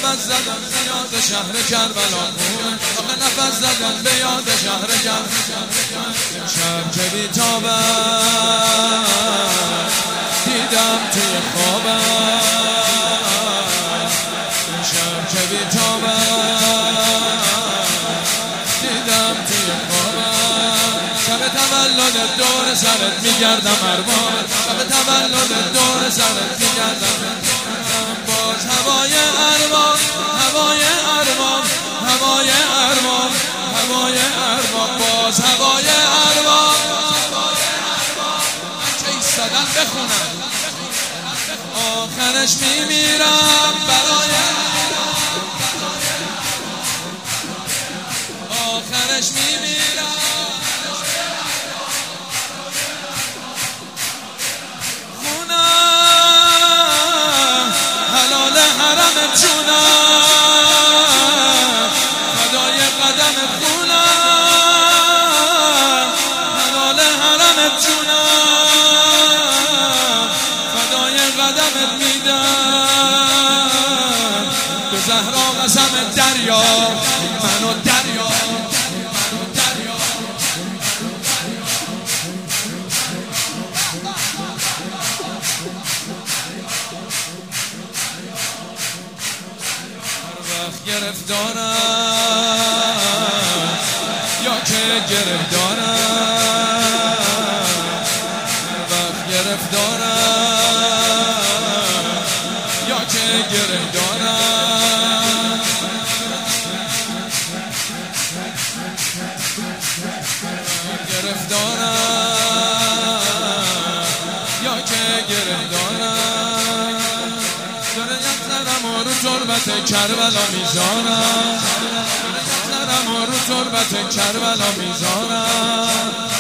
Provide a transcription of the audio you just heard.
نفس زدن به یاد شهر کربلا خونه همه نفس زدن به یاد شهر کربلا شب که بیتابم دیدم توی خوابم شب که بیتابم دیدم توی خوابم شب تولد دور سرت میگردم ارباب شب تولد دور سرت میگردم باز هوای ارباب هوای ارباب هوای ارباب هوای ارباب باز هوای ارباب من چه ایستادن بخونم آخرش میمیرم برای آخرش میمیرم خونم حلال حرم جونم فدای قدم خونم حلال حرم جونم فدای قدمت میدم به زهرا قسم دریا منو دریا گرفتارم یا که گرفتارم وقت گرفتارم یا که گرفتارم گرفتارم یا که گرفتارم سرم رو تربت کربلا میزانم سرم رو تربت کربلا میزانم